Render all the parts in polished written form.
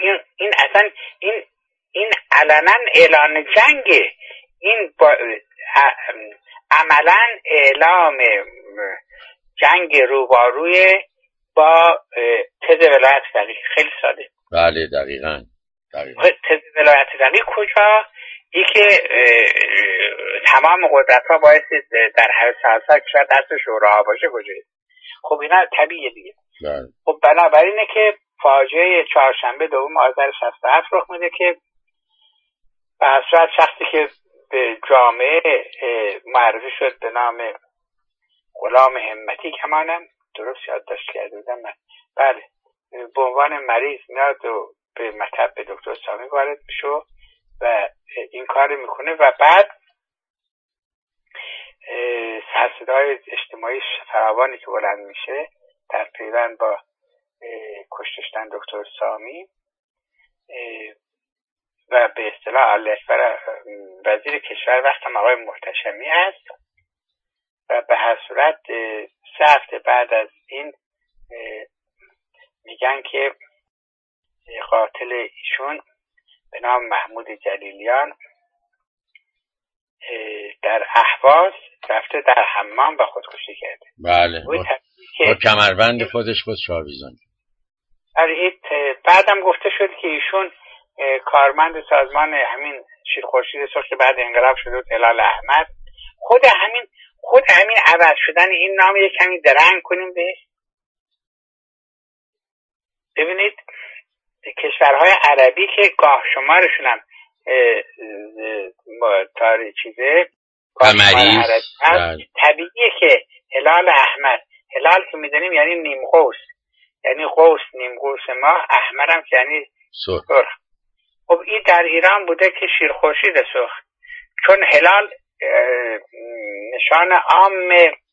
این اصلا این علنا اعلان جنگه. این عملا اعلام جنگ روباروی با تز ولایت فقیه. خیلی ساده. بله دقیقاً. تز ولایت فقیه کجا؟ ای که تمام قدرت ها باید در هر سالسال کشور دست شوراها باشه کجایی؟ خب اینا طبیعیه دیگه. خب بنابراینه که فاجعه چهارشنبه دوم آذر 67 رخ میده که به اصرت شخصی که به جامعه معرفی شد به نام غلام همتی، کمانم درست یادداشت کرده بودم من، بله، به عنوان مریض میاد و به مطب به دکتر سامی وارد میشه و این کار میکنه و بعد سرصدای اجتماعی فراوانی که بلند میشه در پیوند با کشتشتن دکتر سامی و به اصطلاح الاکبر وزیر کشور وقت آقای محتشمی هست و به هر صورت 3 هفته بعد از این میگن که قاتل ایشون به نام محمود جلیلیان در اهواز رفته در حمام و خودکشی کرده. بله. با کمربند خودش بود شاویزان. بعدم گفته شد که ایشون کارمند سازمان همین شیرخورشید سرخ بعد انقلاب شده بود، هلال احمد. خود همین عوض شدن این نام یک کمی درنگ کنیم بهش. ببینید کشورهای عربی که گاه شمارشون هم چیزه قمری هست، طبیعیه که هلال احمد، هلال که میدونیم یعنی نیم قوس، یعنی قوس نیم قوس ماه، احمد هم یعنی سرخ. خب این در ایران بوده که شیرخورشید سرخ، چون هلال نشان عام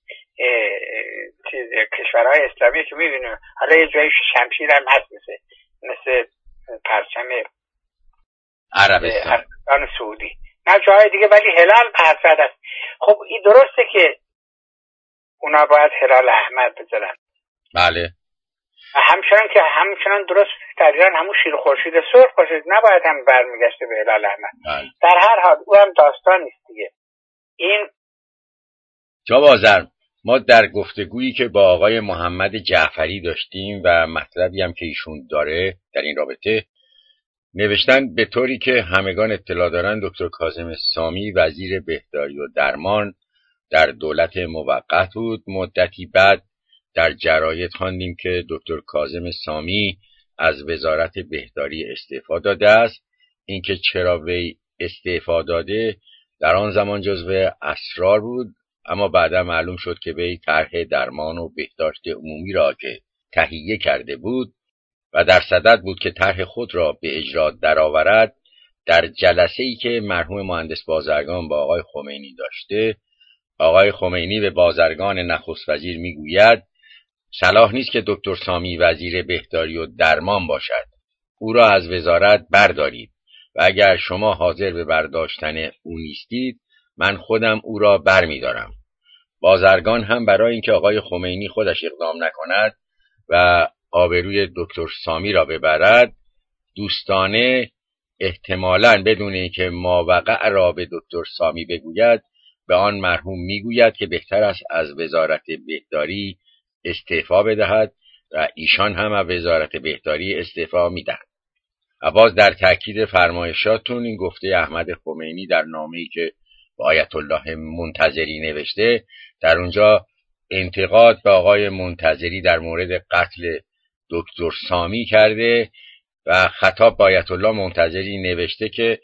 کشورهای اسلامی که میبینیم، حالا یه جایی شمشیر هم هست مثل پرچم عربستان سعودی، نه جای دیگه، ولی هلال پرچم است. خب این درسته که اونا باید هلال احمد بذارن، بله، همچنان درست در ایران همون شیرخورشید سرخ باشه، نباید هم برمیگشته به هلال احمد. بله. در هر حال او هم داستان نیست دیگه. این جناب آذر، ما در گفتگویی که با آقای محمد جعفری داشتیم و مطلبی هم که ایشون داره در این رابطه نوشتن به طوری که همگان اطلاع دارن دکتر کاظم سامی وزیر بهداری و درمان در دولت موقت بود. مدتی بعد در جراید خواندیم که دکتر کاظم سامی از وزارت بهداری استعفا داده است. اینکه چرا وی استعفا داده در آن زمان جزو اسرار بود، اما بعدا معلوم شد که وی طرح درمان و بهداشت عمومی را که تهیه کرده بود و در صدد بود که طرح خود را به اجرا درآورد، در جلسه‌ای که مرحوم مهندس بازرگان با آقای خمینی داشته، آقای خمینی به بازرگان نخست وزیر میگوید صلاح نیست که دکتر سامی وزیر بهداری و درمان باشد، او را از وزارت بردارید و اگر شما حاضر به برداشتن او نیستید من خودم او را برمیدارم. بازرگان هم برای اینکه آقای خمینی خودش اقدام نکند و آبروی دکتر سامی را ببرد، دوستانه احتمالاً بدون اینکه ماوقع را به دکتر سامی بگوید به آن مرحوم میگوید که بهتر است از وزارت بهداری استعفا بدهد و ایشان هم از وزارت بهداری استعفا میدهد. و باز در تأکید فرمایشاتون این گفته احمد خمینی در نامه‌ای که با آیت الله منتظری نوشته، در اونجا انتقاد به آقای منتظری در مورد قتل دکتر سامی کرده و خطاب به آیت الله منتظری نوشته که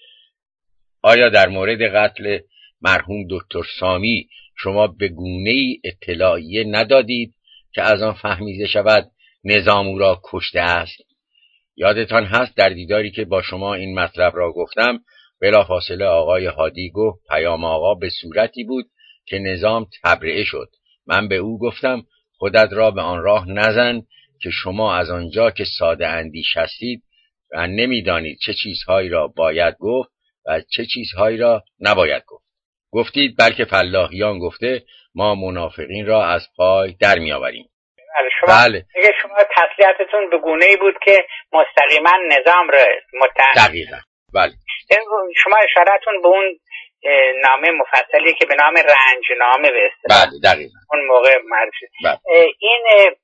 آیا در مورد قتل مرحوم دکتر سامی شما به گونه‌ای اطلاعیه ندادید که از آن فهمیده شود نظام او را کشته است؟ یادتان هست در دیداری که با شما این مطلب را گفتم بلافاصله آقای هادی گفت پیام آقا به صورتی بود که نظام تبرئه شد. من به او گفتم خودت را به آن راه نزن که شما از آنجا که ساده اندیش هستید و نمیدانید چه چیزهایی را باید گفت و چه چیزهایی را نباید گفت. گفتید بلکه فلاحیان گفته ما منافقین را از پای در می آوریم. بله. شما تسلیحاتتون به گونه‌ای بود که مستقیما نظام را دقیقاً. بله. شما اشارتون به اون نامه مفصلی که به نام رنجنامه به اصطلاح بله دقیقاً اون موقع معرفی. این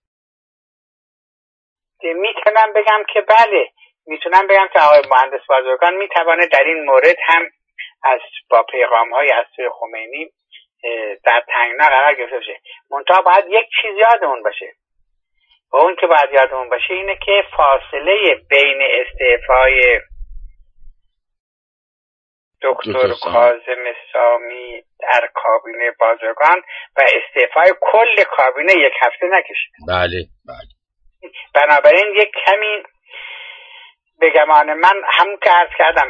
میتونم بگم که بله، میتونم بگم که آقای مهندس بازرگان میتونه در این مورد هم با پیغام‌های از سوی خمینی در تنگنا قرار گرفته باشه. منتها باید یک چیز یادمون باشه، و اون که باید یادمون باشه اینه که فاصله بین استعفای دکتر کاظم سامی در کابینه بازرگان و استعفای کل کابینه یک هفته نکشید. بله بله. بنابراین یک کمی به گمان من هم که عرض کردم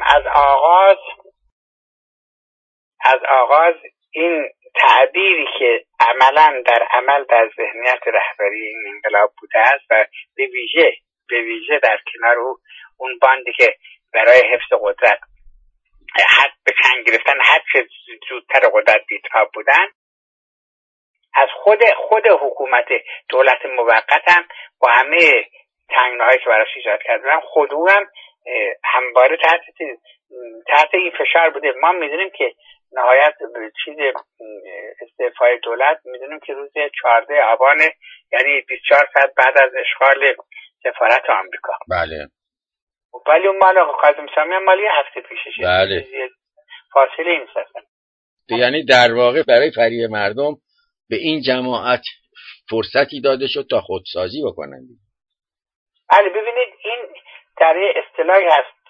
از آغاز این تعبیری که عملا در عمل در ذهنیت رهبری این انقلاب بوده است و به ویژه در کنار اون باندی که برای حفظ قدرت حد به چنگ گرفتن هر چه زودتر قدرت بی‌تاب بودن، از خود حکومت دولت موقت هم با همه تنگناهایی که براش ایجاد کردن خود او هم همواره تحت این فشار بوده. ما میدونیم که نهایت چیز استعفای دولت میدونیم که روز 14 آبان، یعنی 24 ساعت بعد از اشغال سفارت آمریکا. بله. ولی اون مال کاظم سامی مالی هفته پیششه. بله. فاصله این سفر. یعنی در واقع برای فریب مردم به این جماعت فرصتی داده شد تا خودسازی بکنن. بله ببینید، این در یه اصطلاحی هست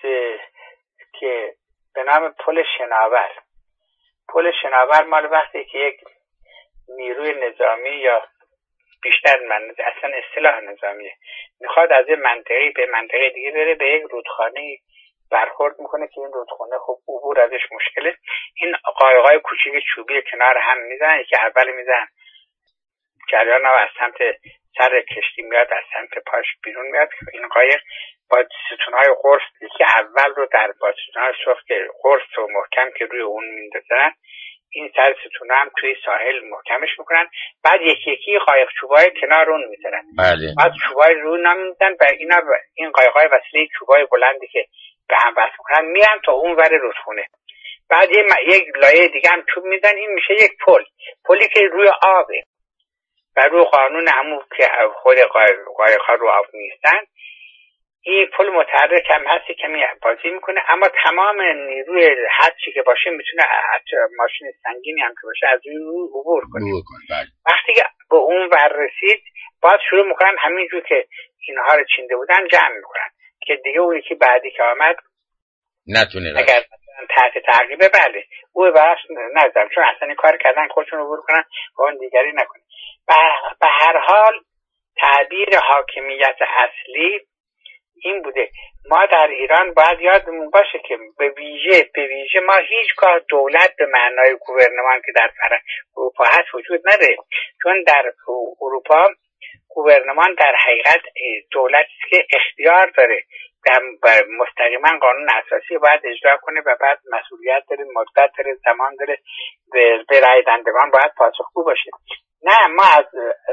که به نام پل شناور. پل شناور مال وقتی که یک نیروی نظامی یا بیشتر اصلا اصطلاح نظامیه میخواد از یه منطقه به منطقه دیگه بره، به یک رودخانه برخورد میکنه که این رودخانه خب عبور ازش مشکله. این قایقای کوچیک چوبی کنار هم میزنن، یکی اول میزنن جریان از سمت سر کشتی میاد، از سمت پاش بیرون میاد. این قایق با ستونهای قرص که اول رو با ستونهای سفت قرص و محکم که روی اون میندازن، این سر ستون هم توی ساحل محکمش میکنن، بعد یکی یکی قایق چوبای کنار اون میذارن. بله. بعد چوبای رو نمیدن و این قایقای وسیله چوبای بلندی که به هم وصل میکنن میرن تا اون ور رودخونه. بعد یک لایه دیگه هم چوب میزنن، این میشه یک پلی که روی آبه و رو قانون همون که خود قایق‌ها رو آب نیستن. این پل متحرک هم هستی کمی بازی میکنه، اما تمام نیروی هر چی که باشه میتونه ماشین سنگینی هم که باشه از روی عبور کنه. وقتی که به اون ور رسید باز شروع میکنن همینجور که اینها رو چینده بودن جمع میکنن که دیگه اون یکی بعدی که آمد نتونه اگر تحت تعقیبه بله او براش نزدم، چون اصلا این کار کردن خودشون عبور کنن و اون دیگری نکنه. به هر حال تعبیر حاکمیت اصلی این بوده. ما در ایران باید یادمون باشه که به ویژه ما هیچگاه دولت به معنای گوورنمان که در اروپا هست وجود نداره، چون در اروپا گوورنمان در حقیقت دولتی که اختیار داره مستقیما قانون اساسی باید اجرا کنه و بعد مسئولیت داره، مدت داره، زمان داره، به رای دهندگان باید پاسخگو باشه. نه، ما از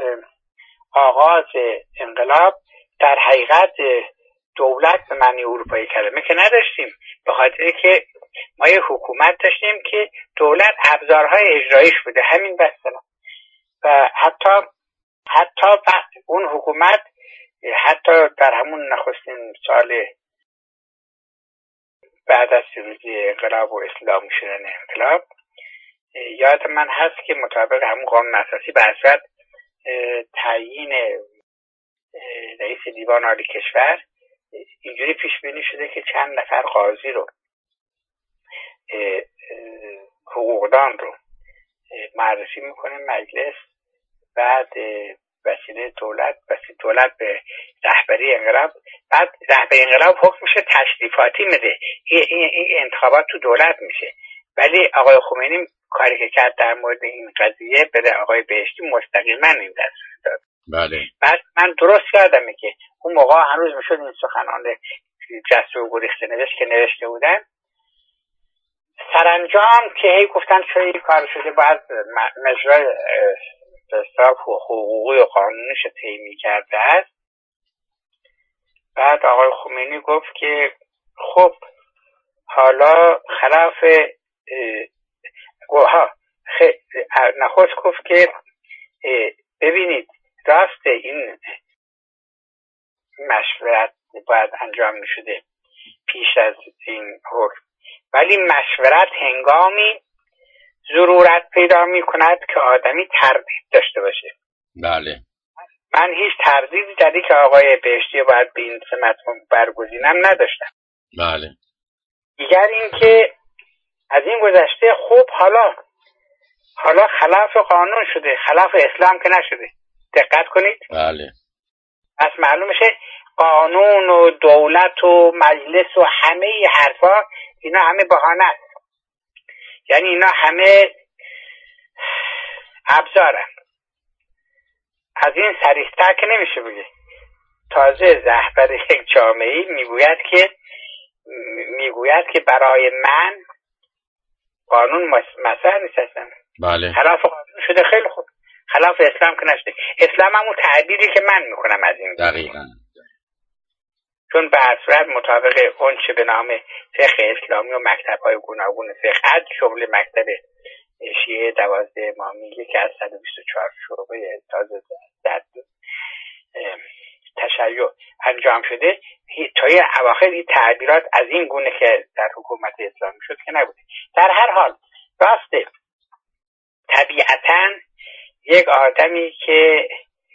آغاز انقلاب در حقیقت دولت به معنی اروپایی کلمه که نداشتیم، به خاطر که ما یه حکومت داشتیم که دولت ابزارهای اجرایش بوده، همین بس. و حتی اون حکومت حتی در همون نخستین سال بعد از پیروزی انقلاب و اسلام شدن انقلاب، یاد من هست که مطابق همون قانون اساسی به صورت تعیین رئیس دیوان عالی کشور اینجوری پیش بینی شده که چند نفر قاضی رو، حقوقدان رو معرفی میکنه مجلس، بعد وسیله دولت به رهبری انقلاب، بعد رهبری انقلاب حکم میشه تشریفاتی میده، این انتخابات تو دولت میشه. ولی آقای خمینی کاری که کرد در مورد این قضیه به آقای بهشتی مستقیما این دست داد. بله. بعد من درست یادمه که اون موقع هنوز میشد این سخنان جسته و گریخته که نوشته بودن. سرانجام که هی گفتن چه این کار شده باید مجرای حساب حقوقی و قانونیش طی می‌کرده است. بعد آقای خمینی گفت که خب حالا خلاف نخست گفت که ببینید راست این مشورت باید انجام می‌شده پیش از این حکم، ولی مشورت هنگامی ضرورت پیدا می‌کند که آدمی تردید داشته باشه. بله. من هیچ تردیدی در اینکه آقای بهشتی باید به این سمت برگزینم نداشتم. بله. دیگر اینکه از این گذشته خوب حالا خلاف قانون شده، خلاف اسلام که نشده. دقت کنید. بله. پس معلوم میشه قانون و دولت و مجلس و همه ای حرفا اینا همه بهانه است. یعنی اینا همه ابزارن. از این صریح‌تر که نمیشه بگه. تازه رهبر یک جامعه میگوید که برای من قانون مسئله نیست اصلا. بله. خلاف قانون شده، خیلی خوب. خلاف اسلام که نشده. اسلام همون تعبیری که من میکنم از این. دقیقاً. چون به هر صورت مطابق اون چه به نام فقه اسلامی و مکتب‌های گوناگون فقه از جمله مکتب شیعه 12 امامی که از 124 شعبه تازه در تشیع انجام شده، تا اواخر این تعبیرات از این گونه که در حکومت اسلامی شد که نبوده. در هر حال راسته طبیعتاً یک آدمی که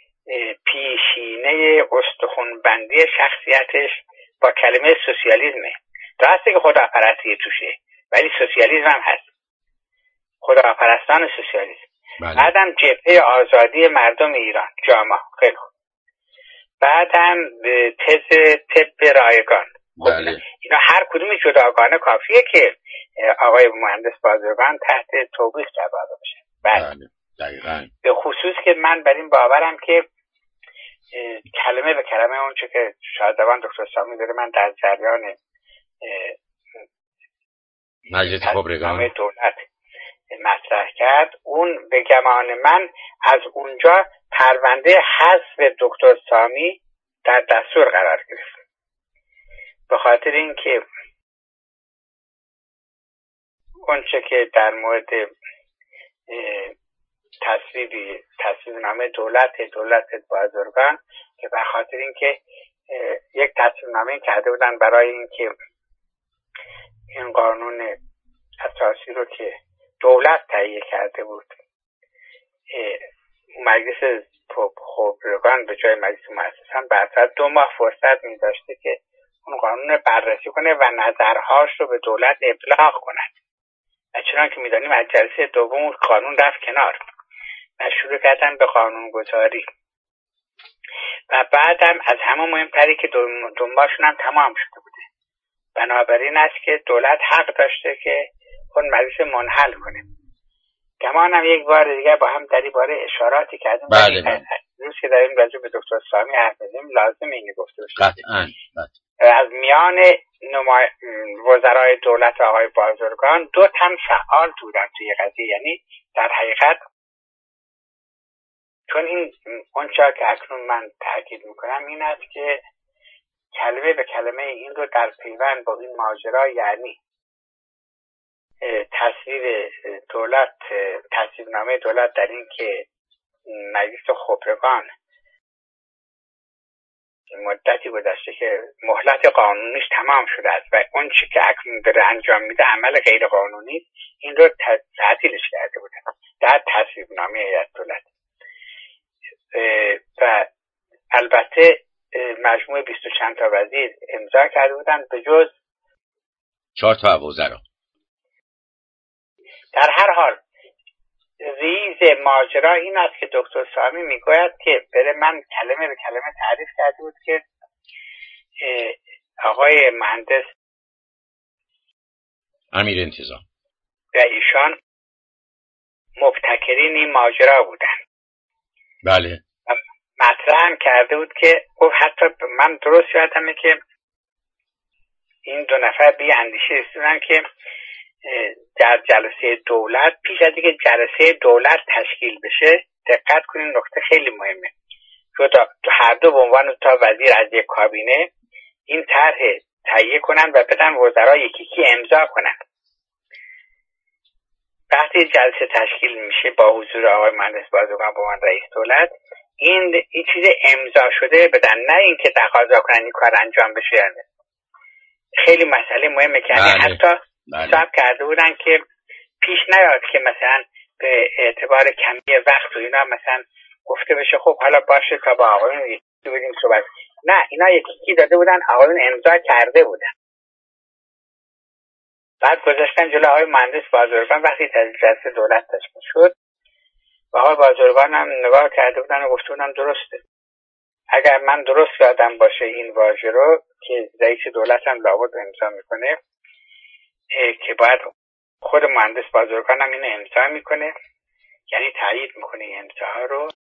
پیشینه استخوان‌بندی شخصیتش با کلمه سوسیالیسمه. راسته که خداپرستی توشه، ولی سوسیالیسم هم هست. خداپرستان سوسیالیسم. بعدم جبهه آزادی مردم ایران، جاما، خیلی خوب. بعدم تز طب رایگان. بله. اینا هر کدومی جداگانه کافیه که آقای مهندس بازرگان تحت توبیخ جواب بشه. بله. دقیقاً. به خصوص که من بر این باورم که کلمه به کلمه اون چه که شادوان دکتر سامی داره من در جریان مجلس خبرگان دولت مطرح کرد، اون به گمان من از اونجا پرونده حذف دکتر سامی در دستور قرار گرفت. به خاطر اینکه اون چه که در مورد تصویبنامه دولت بازرگان که به خاطر اینکه یک تصویبنامه کرده بودن برای اینکه این قانون اساسی رو که دولت تهیه کرده بود مجلس خبرگان به جای مجلس مؤسسان بعد 2 ماه فرصت می داشته که اون قانون بررسی کنه و نظرهاش رو به دولت ابلاغ کند. و چنان که می دانیم از جلسه دوم قانون رفت کنار و شروع کردن به قانون گذاری. و بعدم از همه مهمتری که دنبالشون هم تمام شده بوده. بنابراین است که دولت حق داشته که اون مجلس منحل کنه. گمانم یک بار دیگه با هم در این باره اشاراتی کردیم. بله. روز که داریم راجع به دکتر سامی حرف بزنیم لازم اینه گفته بشه. قطعاً. از میان وزرای دولت آقای بازرگان 2 تن فعال بودن توی قضیه. یعنی در حقیقت چون این اونچه که اکنون من تاکید میکنم این است که کلمه به کلمه این رو در پیوند با این ماجرا، یعنی تصویبنامه دولت در این که مجلس خبرگان مدتی گذشته که مهلت قانونیش تمام شده است و اون چی که اکنون داره انجام میده عمل غیر قانونی، این رو تعطیلش کرده بودن در تصویبنامه هیئت دولت. و البته مجموع 20 و چند تا وزیر امضا کرده بودن به جز 4 تا وزرا. در هر حال ریز ماجرا این است که دکتر سامی میگوید که بره من کلمه به کلمه تعریف کرده بود که آقای مهندس امیر انتظام و ایشان مبتکرین این ماجرا بودن. بله. مطرح هم کرده بود که حتی من درست یادمه که این 2 نفر بی اندیشه رسیدن که در جلسه دولت پیش از اینکه جلسه دولت تشکیل بشه دقت کنین، نکته خیلی مهمه. تو هر دو به عنوان تا وزیر از یک کابینه این طرح تهیه کنن و بدن وزرا یکی امضا کنن. وقتی جلسه تشکیل میشه با حضور آقای مهندس بازرگان به عنوان رئیس دولت، این چیز امضا شده بدن، نه اینکه تقاضا کنن این کار انجام بشه. یعنی خیلی مسئله مهمه که حتی حساب کرده بودن که پیش نیاد که مثلا به اعتبار کمی وقت و اینا مثلا گفته بشه خب حالا باشه تا با آقایون یکی بودیم صحبت. نه، اینا یکی داده بودن، آقایون امضا کرده بودن. بعد گذاشتن جلو آقای مهندس بازرگان. وقتی جلسه دولت تشکیل شد و آقای بازرگان هم نگاه کرده بودن و گفته بودن درسته. اگر من درست یادم باشه این واژه رو که رئیس دولت هم لابد امضا میکنه، که باید خود مهندس بازرگان هم اینو امضا میکنه، یعنی تایید میکنه این امضاها رو.